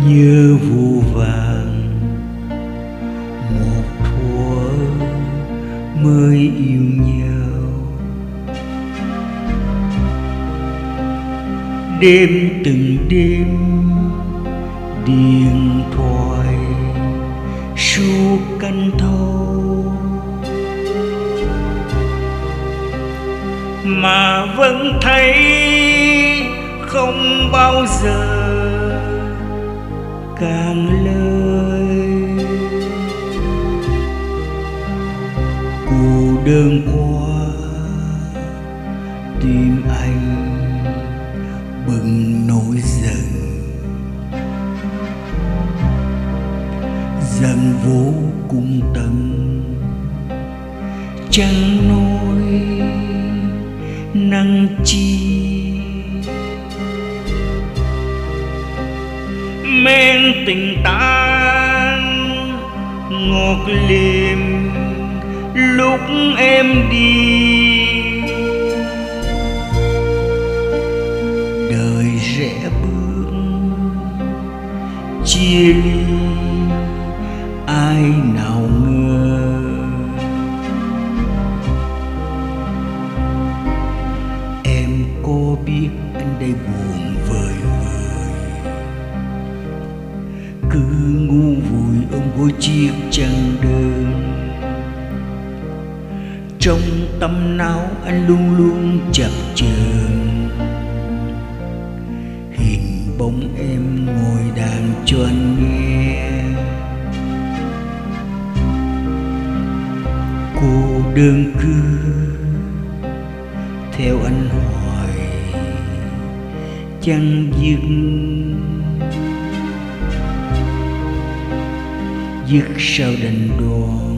nhớ vô vàng một thuở mới yêu nhau. Đêm từng đêm điện thoại suốt canh thâu, mà vẫn thấy không bao giờ càng lời. Cô đơn quá tim anh bừng nỗi giận, giận vô cùng tận, chẳng nói năng chi. Men tình tan ngọt liềm lúc em đi, đời rẽ bước chia ly ai nào ngờ. Em có biết anh đây buồn vời vời, cứ ngu vùi ôm gối chiếc chăn đơn. Trong tâm não anh luôn luôn chập chờn, hình bóng em ngồi đàn cho anh nghe. Cô đơn cứ theo anh hoài chẳng dứt, dứt sao đành đoạn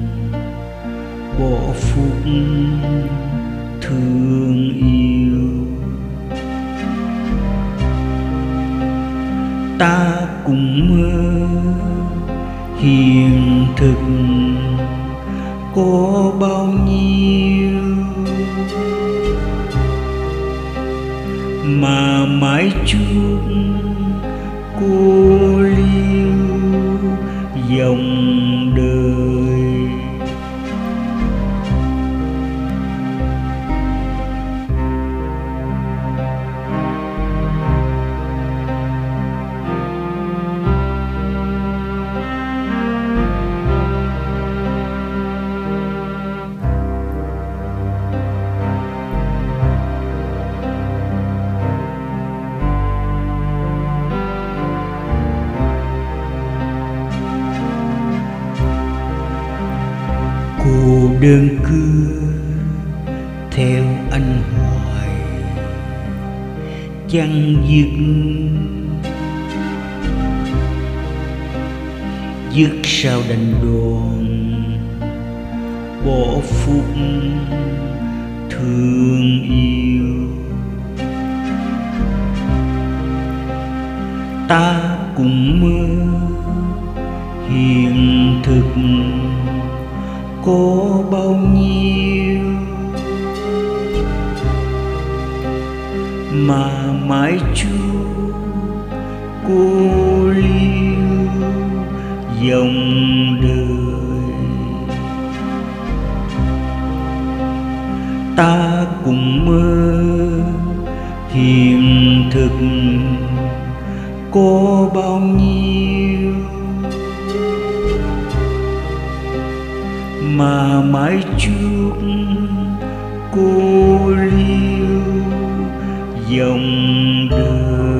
bỏ phút thương yêu. Ta cùng mơ hiện thực có bao nhiêu, mà mãi chút cô liêu dòng đời. Cô đơn cứ theo anh hoài chẳng dứt, dứt sao đành đoạn bỏ phút thương yêu. Ta cùng mơ hiện thực có bao nhiêu, mà mãi chưa cô liêu dòng đời. Ta cùng mơ hiện thực có bao nhiêu, mà mãi trước cô liêu dòng đời.